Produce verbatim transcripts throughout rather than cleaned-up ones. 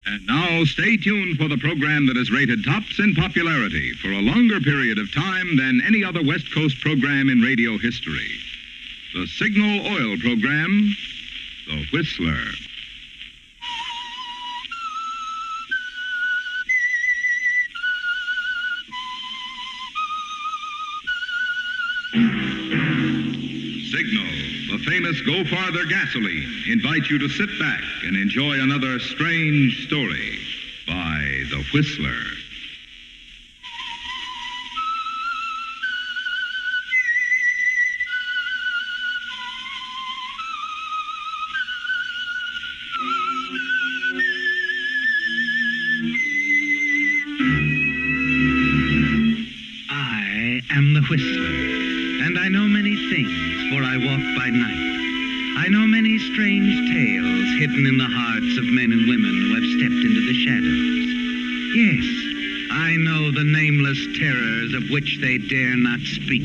And now, stay tuned for the program that is rated tops in popularity for a longer period of time than any other West Coast program in radio history. The Signal Oil program, The Whistler. Signal, the famous Go Farther gasoline, invites you to sit back and enjoy another strange story by The Whistler. I am The Whistler, and I know many things, for I walk by night. I know many strange tales hidden in the hearts of men and women who have stepped into the shadows. Yes, I know the nameless terrors of which they dare not speak.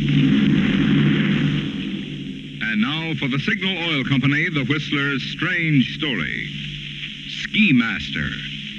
And now for the Signal Oil Company, The Whistler's strange story. Ski Master.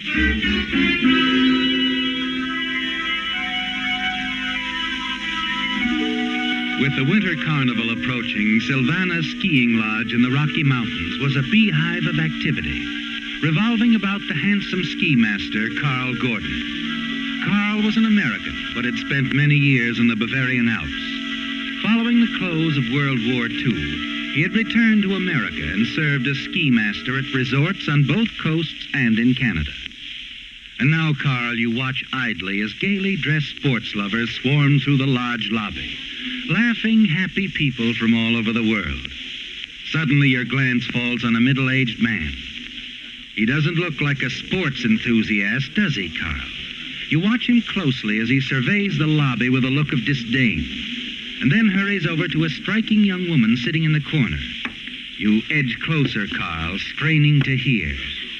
With the winter carnival approaching, Sylvana's skiing lodge in the Rocky Mountains was a beehive of activity, revolving about the handsome ski master, Carl Gordon. Carl was an American, but had spent many years in the Bavarian Alps. Following the close of World War Two, he had returned to America and served as ski master at resorts on both coasts and in Canada. And now, Carl, you watch idly as gaily dressed sports lovers swarm through the lodge lobby, laughing, happy people from all over the world. Suddenly, your glance falls on a middle-aged man. He doesn't look like a sports enthusiast, does he, Carl? You watch him closely as he surveys the lobby with a look of disdain, and then hurries over to a striking young woman sitting in the corner. You edge closer, Carl, straining to hear.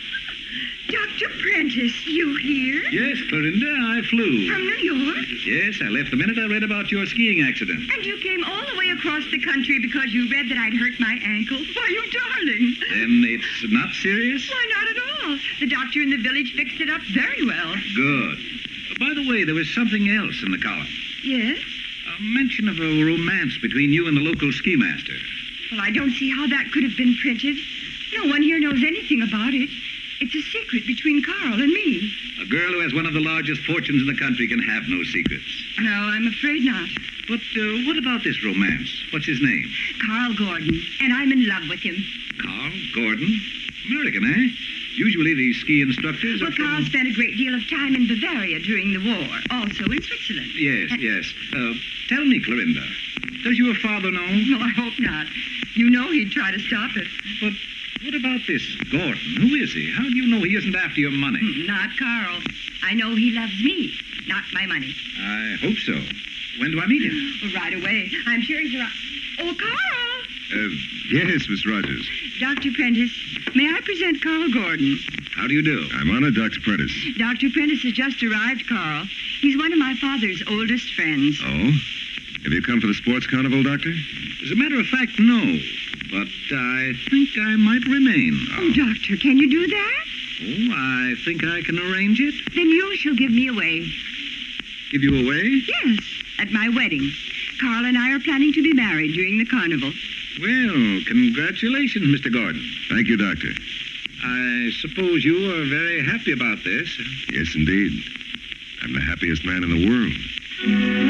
Doctor Prentice, you here? Yes, Clorinda, I flew. From New York? Yes, I left the minute I read about your skiing accident. And you came all the way across the country because you read that I'd hurt my ankle? Why, you darling. Then it's not serious? Why, not at all. The doctor in the village fixed it up very well. Good. By the way, there was something else in the column. Yes? A mention of a romance between you and the local ski master. Well, I don't see how that could have been printed. No one here knows anything about it. It's a secret between Carl and me. A girl who has one of the largest fortunes in the country can have no secrets. No, I'm afraid not. But uh, what about this romance? What's his name? Carl Gordon, and I'm in love with him. Carl Gordon? American, eh? Usually these ski instructors Well, are from... Carl spent a great deal of time in Bavaria during the war, also in Switzerland. Yes, And- yes. Uh, tell me, Clorinda, does your father know? No, I hope not. You know he'd try to stop it. But what about this Gordon? Who is he? How do you know he isn't after your money? Not Carl. I know he loves me, not my money. I hope so. When do I meet him? Well, right away. I'm sure he's around. Oh, Carl! Uh, yes, Miss Rogers. Doctor Prentice, may I present Carl Gordon? How do you do? I'm honored, Doctor Prentice. Doctor Prentice has just arrived, Carl. He's one of my father's oldest friends. Oh? Have you come for the sports carnival, Doctor? As a matter of fact, no. But I think I might remain. Oh, Doctor, can you do that? Oh, I think I can arrange it. Then you shall give me away. Give you away? Yes, at my wedding. Carl and I are planning to be married during the carnival. Well, congratulations, Mister Gordon. Thank you, Doctor. I suppose you are very happy about this. Yes, indeed. I'm the happiest man in the world.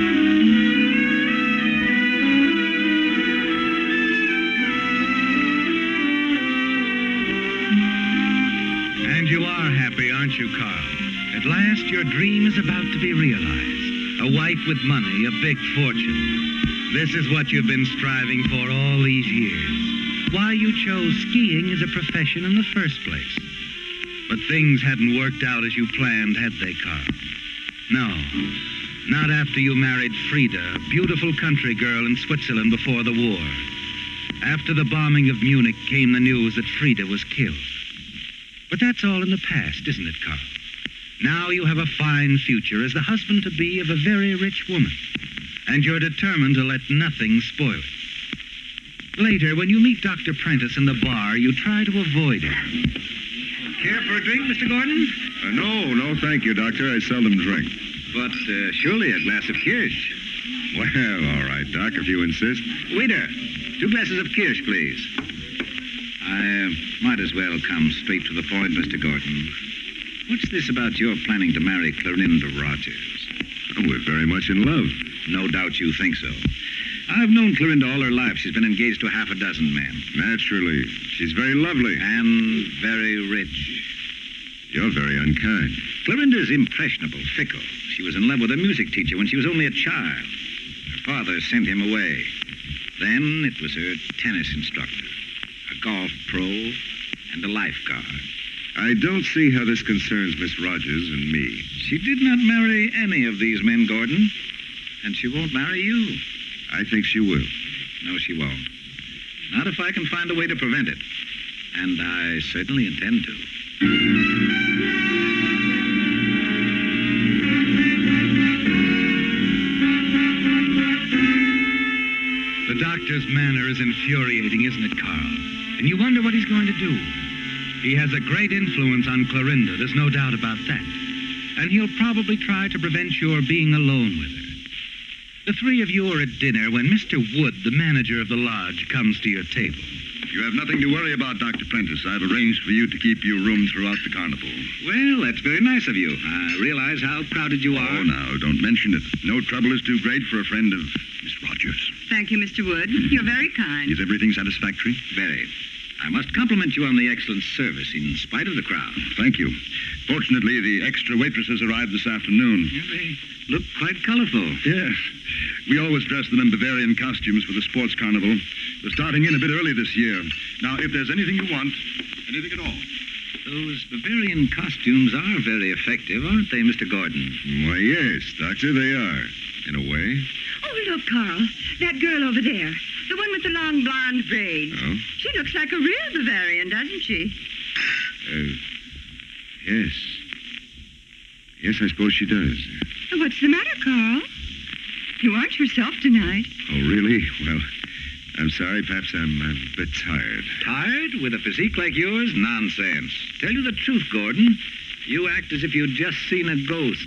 And you are happy, aren't you, Carl? At last, your dream is about to be realized. A wife with money, a big fortune. This is what you've been striving for all these years. Why you chose skiing as a profession in the first place. But things hadn't worked out as you planned, had they, Carl? No. Not after you married Frida, a beautiful country girl in Switzerland before the war. After the bombing of Munich came the news that Frida was killed. But that's all in the past, isn't it, Carl? Now you have a fine future as the husband-to-be of a very rich woman. And you're determined to let nothing spoil it. Later, when you meet Doctor Prentice in the bar, you try to avoid him. Care for a drink, Mister Gordon? Uh, no, no, thank you, Doctor. I seldom drink. But uh, surely a glass of kirsch. Well, all right, Doc, if you insist. Waiter, two glasses of kirsch, please. I uh, might as well come straight to the point, Mister Gordon. What's this about your planning to marry Clorinda Rogers? Oh, we're very much in love. No doubt you think so. I've known Clorinda all her life. She's been engaged to half a dozen men. Naturally. She's very lovely. And very rich. You're very unkind. Clorinda's impressionable, fickle. She was in love with a music teacher when she was only a child. Her father sent him away. Then it was her tennis instructor, a golf pro, and a lifeguard. I don't see how this concerns Miss Rogers and me. She did not marry any of these men, Gordon. And she won't marry you. I think she will. No, she won't. Not if I can find a way to prevent it. And I certainly intend to. The doctor's manner is infuriating, isn't it, Carl? And you wonder what he's going to do. He has a great influence on Clorinda, there's no doubt about that. And he'll probably try to prevent your being alone with her. The three of you are at dinner when Mister Wood, the manager of the lodge, comes to your table. You have nothing to worry about, Doctor Prentice. I've arranged for you to keep you room throughout the carnival. Well, that's very nice of you. I realize how crowded you are. Oh, now, don't mention it. No trouble is too great for a friend of Miss Rogers. Thank you, Mister Wood. You're very kind. Is everything satisfactory? Very. I must compliment you on the excellent service in spite of the crowd. Thank you. Fortunately, the extra waitresses arrived this afternoon. Yeah, they look quite colorful. Yes. We always dress them in Bavarian costumes for the sports carnival. They're starting in a bit early this year. Now, if there's anything you want, anything at all. Those Bavarian costumes are very effective, aren't they, Mister Gordon? Why, yes, Doctor, they are, in a way. Oh, look, Carl. That girl over there. The one with the long blonde braids. Oh? She looks like a real Bavarian, doesn't she? Uh, yes. Yes, I suppose she does. What's the matter, Carl? You aren't yourself tonight. Oh, really? Well, I'm sorry. Perhaps I'm a bit tired. Tired? With a physique like yours? Nonsense. Tell you the truth, Gordon. You act as if you'd just seen a ghost.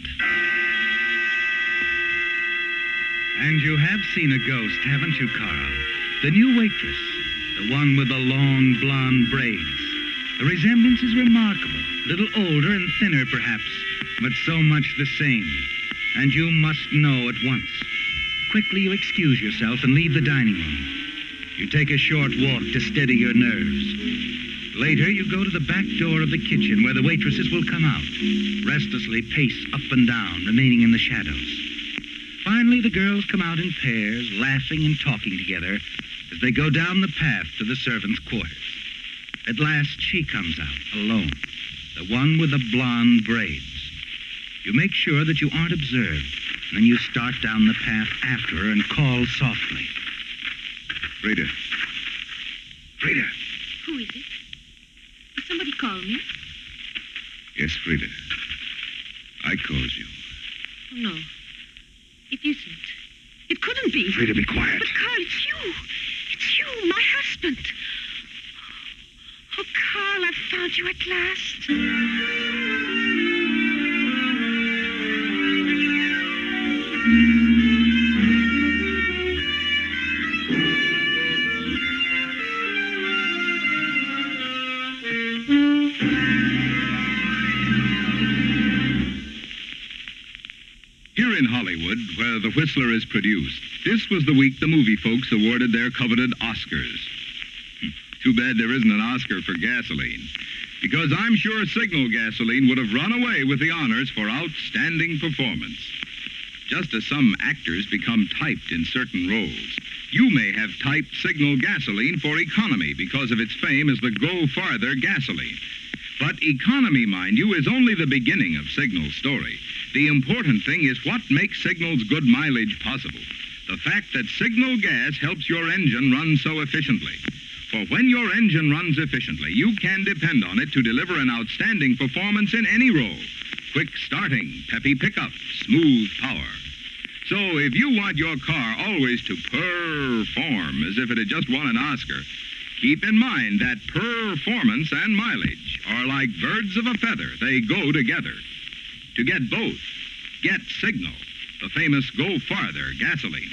And you have seen a ghost, haven't you, Carl? The new waitress. The one with the long blonde braids. The resemblance is remarkable. A little older and thinner, perhaps, but so much the same. And you must know at once. Quickly you excuse yourself and leave the dining room. You take a short walk to steady your nerves. Later, you go to the back door of the kitchen where the waitresses will come out, restlessly pace up and down, remaining in the shadows. Finally, the girls come out in pairs, laughing and talking together as they go down the path to the servants' quarters. At last, she comes out, alone, the one with the blonde braids. You make sure that you aren't observed, and then you start down the path after her and call softly. Frida. Frida. Who is it? Did somebody call me? Yes, Frida. I called you. Oh, no. It isn't. It couldn't be. Frida, be quiet. But, Carl, it's you. It's you, my husband. Oh, Carl, I've found you at last. Here in Hollywood, where The Whistler is produced, this was the week the movie folks awarded their coveted Oscars. Too bad there isn't an Oscar for gasoline, because I'm sure Signal gasoline would have run away with the honors for outstanding performance. Just as some actors become typed in certain roles, you may have typed Signal gasoline for economy because of its fame as the Go Farther gasoline. But economy, mind you, is only the beginning of Signal's story. The important thing is what makes Signal's good mileage possible. The fact that Signal gas helps your engine run so efficiently. For when your engine runs efficiently, you can depend on it to deliver an outstanding performance in any role. Quick starting, peppy pickup, smooth power. So if you want your car always to perform as if it had just won an Oscar, Keep in mind that performance and mileage are like birds of a feather. They go together. To get both, get Signal, the famous Go Farther gasoline.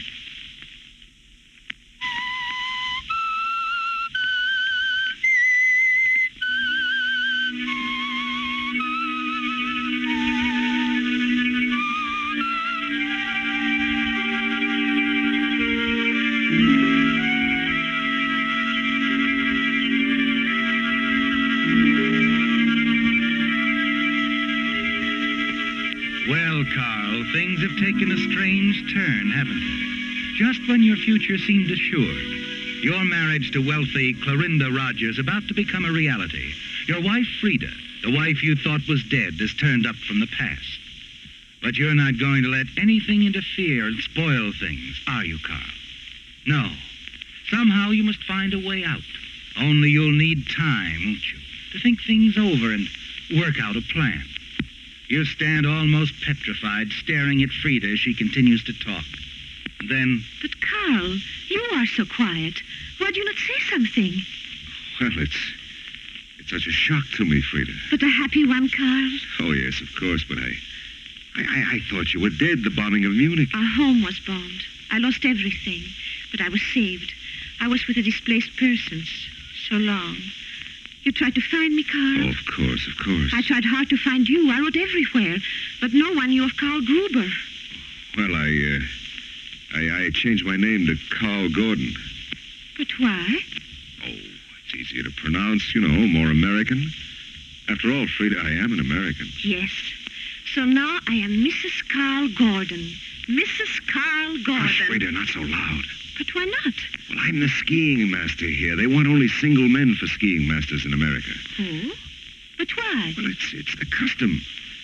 Well, Carl, things have taken a strange turn, haven't they? Just when your future seemed assured, your marriage to wealthy Clorinda Rogers about to become a reality, your wife Frida, the wife you thought was dead, has turned up from the past. But you're not going to let anything interfere and spoil things, are you, Carl? No. Somehow you must find a way out. Only you'll need time, won't you, to think things over and work out a plan. You stand almost petrified, staring at Frida as she continues to talk. Then... But, Carl, you are so quiet. Why do you not say something? Well, it's... it's such a shock to me, Frida. But a happy one, Carl. Oh, yes, of course, but I... I, I, I thought you were dead, the bombing of Munich. Our home was bombed. I lost everything, but I was saved. I was with the displaced persons. So long. You tried to find me, Carl. Oh, of course, of course. I tried hard to find you. I wrote everywhere, but no one knew of Carl Gruber. Well, I, uh... I, I changed my name to Carl Gordon. But why? Oh, it's easier to pronounce, you know, more American. After all, Frida, I am an American. Yes. So now I am Missus Carl Gordon. Missus Carl Gordon. Hush, Frida, not so loud. But why not? Well, I'm the skiing master here. They want only single men for skiing masters in America. Oh? But why? Well, it's it's the custom.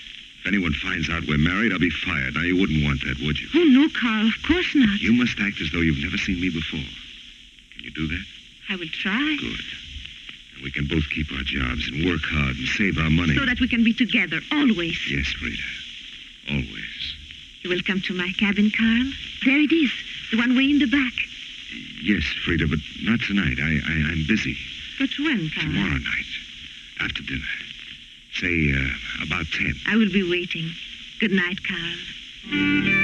If anyone finds out we're married, I'll be fired. Now, you wouldn't want that, would you? Oh, no, Carl, of course not. You must act as though you've never seen me before. Can you do that? I will try. Good. And we can both keep our jobs and work hard and save our money. So that we can be together, always. Yes, Frida. Always. You will come to my cabin, Carl? There it is, the one way in the back. Yes, Frida, but not tonight. I, I, I'm busy. But when, Carl? Tomorrow night. After dinner. Say, uh, about ten. I will be waiting. Good night, Carl.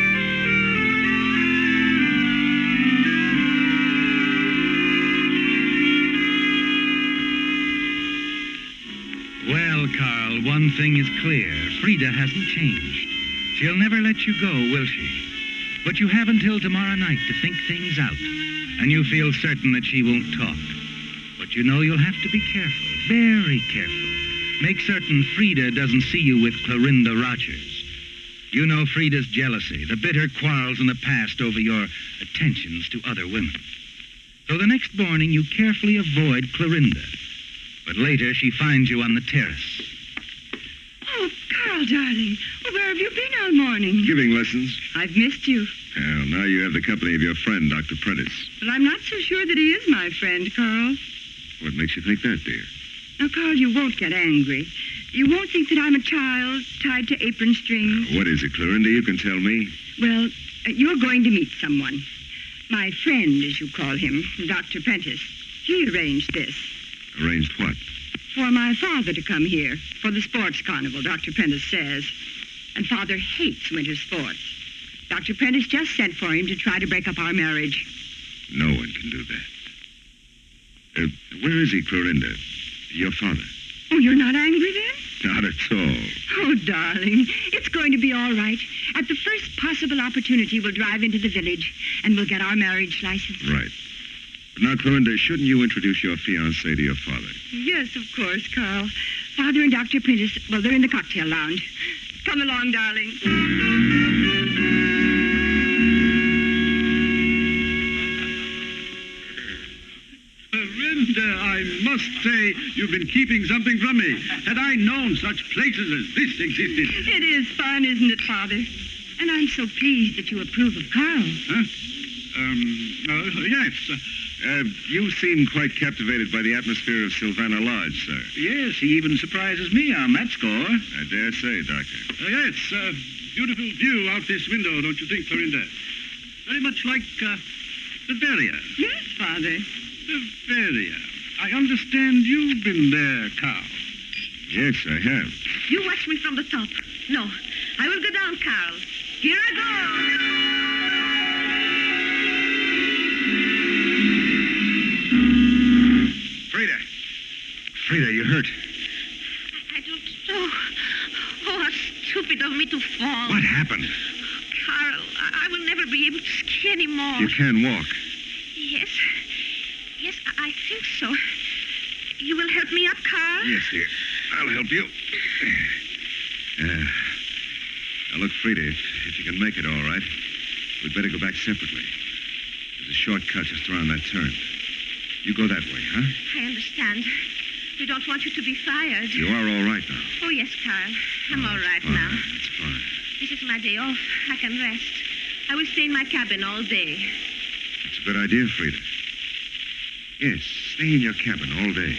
Well, Carl, one thing is clear. Frida hasn't changed. She'll never let you go, will she? But you have until tomorrow night to think things out. And you feel certain that she won't talk. But you know you'll have to be careful, very careful. Make certain Frida doesn't see you with Clorinda Rogers. You know Frida's jealousy, the bitter quarrels in the past over your attentions to other women. So the next morning you carefully avoid Clorinda. But later she finds you on the terrace. Oh, Carl, darling. Well, where have you been all morning? Giving lessons. I've missed you. Well, now you have the company of your friend, Doctor Prentice. But I'm not so sure that he is my friend, Carl. What makes you think that, dear? Now, Carl, you won't get angry. You won't think that I'm a child tied to apron strings. Uh, what is it, Clorinda? You can tell me. Well, uh, you're going to meet someone. My friend, as you call him, Doctor Prentice. He arranged this. Arranged what? For my father to come here for the sports carnival, Doctor Prentice says. And Father hates winter sports. Doctor Prentice just sent for him to try to break up our marriage. No one can do that. Uh, where is he, Clorinda? Your father? Oh, you're not angry then? Not at all. Oh, darling, it's going to be all right. At the first possible opportunity, we'll drive into the village and we'll get our marriage license. Right. But now, Clorinda, shouldn't you introduce your fiancé to your father? Yes, of course, Carl. Father and Doctor Prentice, well, they're in the cocktail lounge. Come along, darling. Clorinda, I must say you've been keeping something from me. Had I known such places as this existed... It is fun, isn't it, Father? And I'm so pleased that you approve of Carl. Huh? Um, uh, yes. Uh, you seem quite captivated by the atmosphere of Sylvana Lodge, sir. Yes, he even surprises me on that score. I dare say, Doctor. Uh, yes, uh, beautiful view out this window, don't you think, Clorinda? Very much like uh, Bavaria. Yes, Father. Bavaria. I understand you've been there, Carl. Yes, I have. You watch me from the top. No, I will go down, Carl. Here I go. Frida! Frida, you hurt? I don't know. Oh, how stupid of me to fall. What happened? Carl, I I will never be able to ski anymore. You can walk. Yes. Yes, I, I think so. You will help me up, Carl? Yes, dear. I'll help you. Uh, now, look, Frida, if, if you can make it all right, we'd better go back separately. There's a shortcut just around that turn. You go that way, huh? I understand. We don't want you to be fired. You are all right now. Oh, yes, Carl. I'm all right Fine, now. That's fine. This is my day off. I can rest. I will stay in my cabin all day. That's a good idea, Frida. Yes, stay in your cabin all day.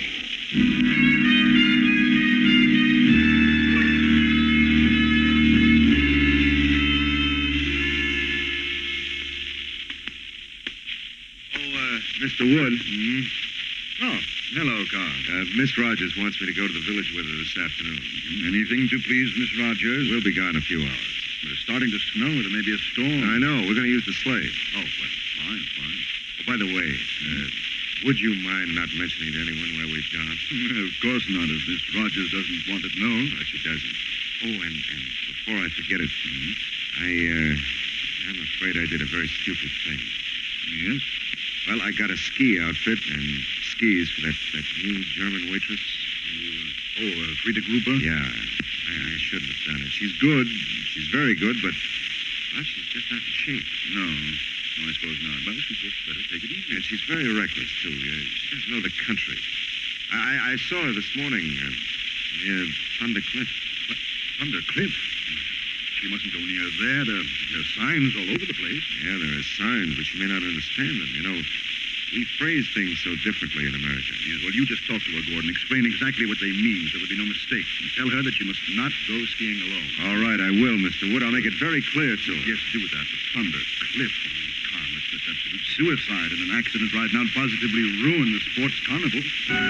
Oh, uh, Mister Wood. Hmm? Oh, hello, Carl. Uh, Miss Rogers wants me to go to the village with her this afternoon. Anything to please Miss Rogers? We'll be gone a few hours. But it's starting to snow. There may be a storm. I know. We're going to use the sleigh. Oh, well, fine, fine. Oh, by the way, uh, would you mind not mentioning to anyone where we've gone? Of course not, if Miss Rogers doesn't want it known. No, she doesn't. Oh, and, and before I forget it, I, uh, I'm afraid I did a very stupid thing. Yes? Well, I got a ski outfit and skis for that, that new German waitress. Oh, uh, Frida Gruber? Yeah, I, I shouldn't have done it. She's good. She's very good, but, well, she's just not in shape. No. No, I suppose not. Well, she'd just better take it easy. And she's very reckless, too. Uh, she doesn't know the country. I, I saw her this morning uh, near Thunder Cliff. Thunder Cliff? She mustn't go near there. There, there are signs all over the place. Yeah, there are signs, but she may not understand them. You know, we phrase things so differently in America. Yes, well, you just talk to her, Gordon. Explain exactly what they mean so there'll be no mistake. And tell her that she must not go skiing alone. All right, I will, Mister Wood. I'll make it very clear to her. Yes, do that. But Thunder Cliff. Oh, Carl, it's, it's absolute suicide and an accident right now positively ruin the sports carnival.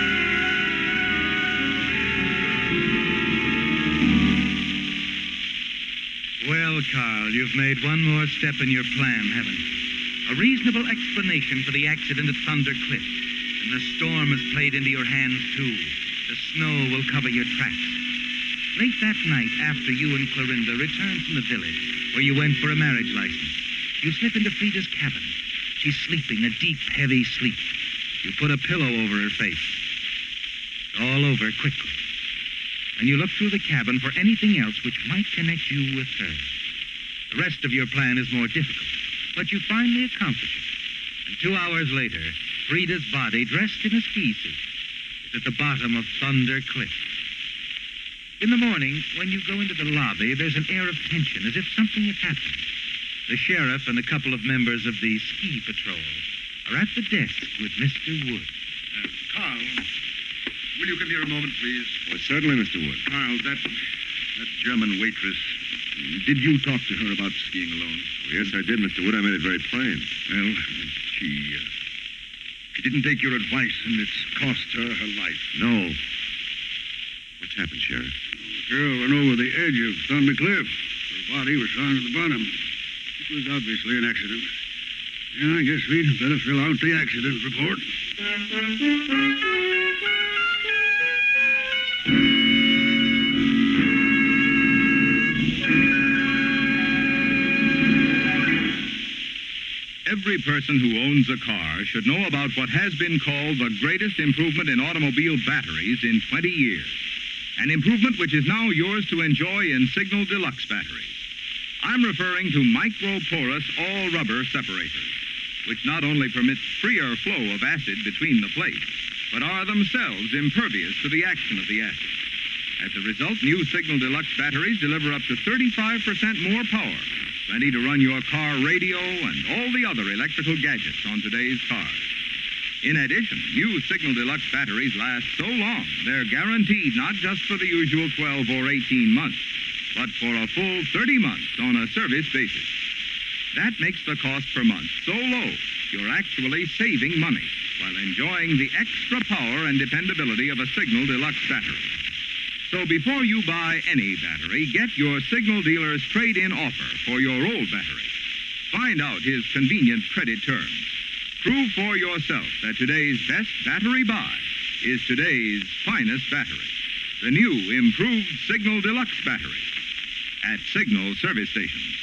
Well, Carl, you've made one more step in your plan, haven't you? A reasonable explanation for the accident at Thunder Cliff. And the storm has played into your hands, too. The snow will cover your tracks. Late that night, after you and Clorinda returned from the village, where you went for a marriage license, you slip into Frida's cabin. She's sleeping a deep, heavy sleep. You put a pillow over her face. It's all over quickly. And you look through the cabin for anything else which might connect you with her. The rest of your plan is more difficult, but you finally accomplish it. And two hours later, Frida's body, dressed in a ski suit, is at the bottom of Thunder Cliff. In the morning, when you go into the lobby, there's an air of tension, as if something had happened. The sheriff and a couple of members of the ski patrol are at the desk with Mister Wood. Uh, Carl, will you come here a moment, please? Well, certainly, Mister Wood. Carl, that, that German waitress, did you talk to her about skiing alone? Oh, yes, I did, Mister Wood. I made it very plain. Well, she, uh, she didn't take your advice, and it's cost her her life. No. What's happened, Sheriff? The girl went over the edge of Thunder Cliff. Her body was found at the bottom. It was obviously an accident. Yeah, I guess we'd better fill out the accident report. Every person who owns a car should know about what has been called the greatest improvement in automobile batteries in twenty years. An improvement which is now yours to enjoy in Signal Deluxe batteries. I'm referring to micro-porous all-rubber separators, which not only permit freer flow of acid between the plates, but are themselves impervious to the action of the acid. As a result, new Signal Deluxe batteries deliver up to thirty-five percent more power, plenty to run your car radio and all the other electrical gadgets on today's cars. In addition, new Signal Deluxe batteries last so long, they're guaranteed not just for the usual twelve or eighteen months, but for a full thirty months on a service basis. That makes the cost per month so low, you're actually saving money. while enjoying the extra power and dependability of a Signal Deluxe battery. So before you buy any battery, get your Signal dealer's trade-in offer for your old battery. Find out his convenient credit terms. Prove for yourself that today's best battery buy is today's finest battery. The new improved Signal Deluxe battery at Signal service stations.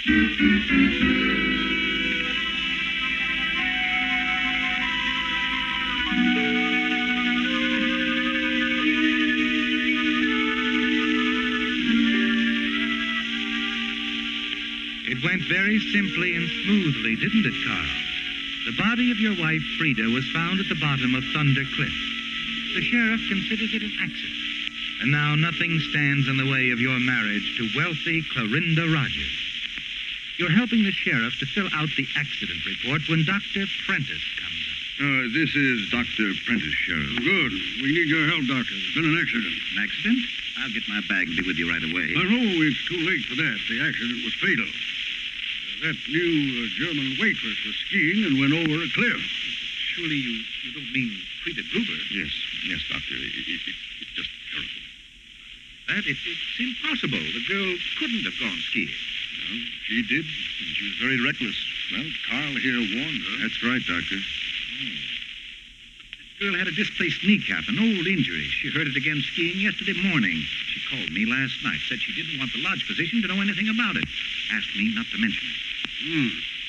It went very simply and smoothly, didn't it, Carl? The body of your wife, Frida, was found at the bottom of Thunder Cliff. The sheriff considers it an accident. And now nothing stands in the way of your marriage to wealthy Clorinda Rogers. You're helping the sheriff to fill out the accident report when Doctor Prentice comes up. Uh, this is Doctor Prentice, Sheriff. Good. We need your help, Doctor. There's been an accident. An accident? I'll get my bag and be with you right away. I know it's too late for that. The accident was fatal. Uh, that new uh, German waitress was skiing and went over a cliff. Surely you, you don't mean Frida Gruber? Yes, yes, Doctor. It, it, it, it's just terrible. That, it, it's impossible. The girl couldn't have gone skiing. No, she did, and she was very reckless. Well, Carl here warned her. That's right, Doctor. Oh. The girl had a displaced kneecap, an old injury. She hurt it again skiing yesterday morning. She called me last night, said she didn't want the lodge physician to know anything about it. Asked me not to mention it. Hmm.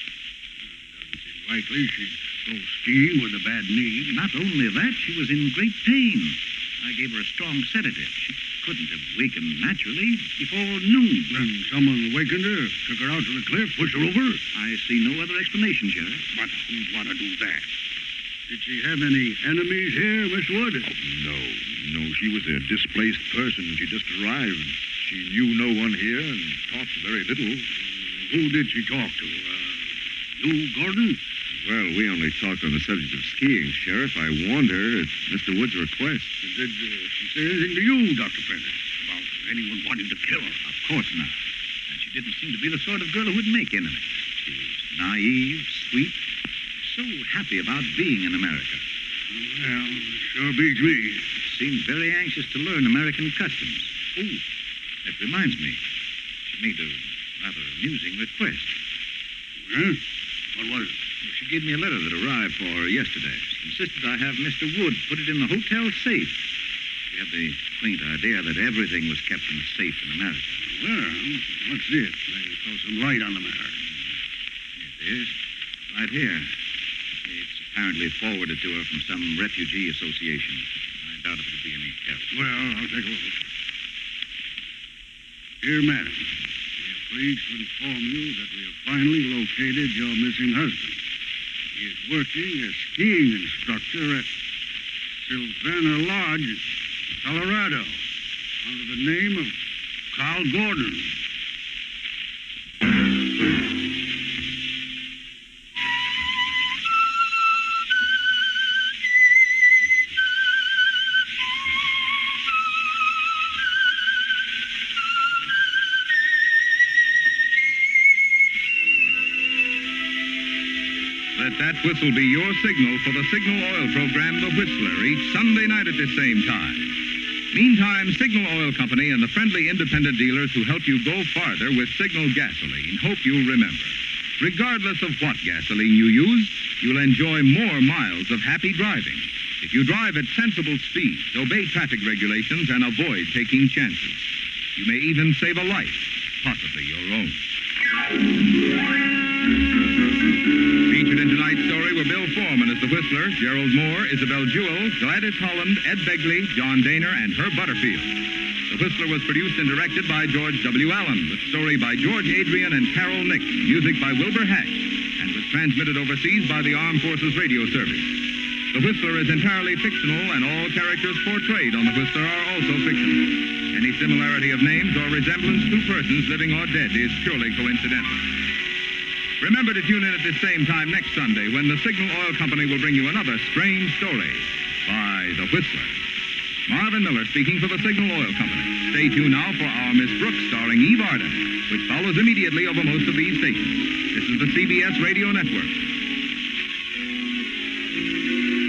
Doesn't seem likely she'd go skiing with a bad knee. Not only that, she was in great pain. I gave her a strong sedative. She couldn't have wakened naturally before noon. Then someone wakened her, took her out to the cliff, pushed her over. I see no other explanation, Sheriff. But who'd want to do that? Did she have any enemies here, Miss Wood? Oh, no, no. She was a displaced person. She just arrived. She knew no one here and talked very little. Who did she talk to? Uh, you, Gordon? Well, we only talked on the subject of skiing, Sheriff. I warned her at Mister Wood's request. Did uh, she say anything to you, Doctor Prentice, about anyone wanting to kill her? Of course not. And she didn't seem to be the sort of girl who would make enemies. She was naive, sweet, so happy about being in America. Well, sure beats me. Seemed very anxious to learn American customs. Oh, that reminds me. She made a rather amusing request. Huh? What was it? Well, she gave me a letter that arrived for her yesterday. She insisted I have Mister Wood put it in the hotel safe. She had the quaint idea that everything was kept in a safe in America. Well, what's this? Maybe throw some light on the matter. It is. Right here. It's apparently forwarded to her from some refugee association. I doubt if it'll be any help. Well, I'll take a look. Dear Madam, we are pleased to inform you that we have finally located your missing husband. He is working as skiing instructor at Sylvana Lodge, Colorado, under the name of Carl Gordon. Let that whistle be your signal for the Signal Oil program, The Whistler, each Sunday night at this same time. Meantime, Signal Oil Company and the friendly independent dealers who help you go farther with Signal gasoline hope you'll remember. Regardless of what gasoline you use, you'll enjoy more miles of happy driving if you drive at sensible speeds, obey traffic regulations, and avoid taking chances. You may even save a life, possibly your own. Featured in tonight's story were Bill Foreman as the Whistler, Gerald Moore, Isabel Jewell, Gladys Holland, Ed Begley, John Daner, and Herb Butterfield. The Whistler was produced and directed by George W. Allen, with story by George Adrian and Carol Nix, music by Wilbur Hatch, and was transmitted overseas by the Armed Forces Radio Service. The Whistler is entirely fictional, and all characters portrayed on The Whistler are also fictional. Any similarity of names or resemblance to persons living or dead is purely coincidental. Remember to tune in at this same time next Sunday when the Signal Oil Company will bring you another strange story by The Whistler. Marvin Miller speaking for the Signal Oil Company. Stay tuned now for our Miss Brooks starring Eve Arden, which follows immediately over most of these stations. This is the C B S Radio Network.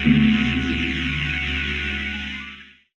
Thank you.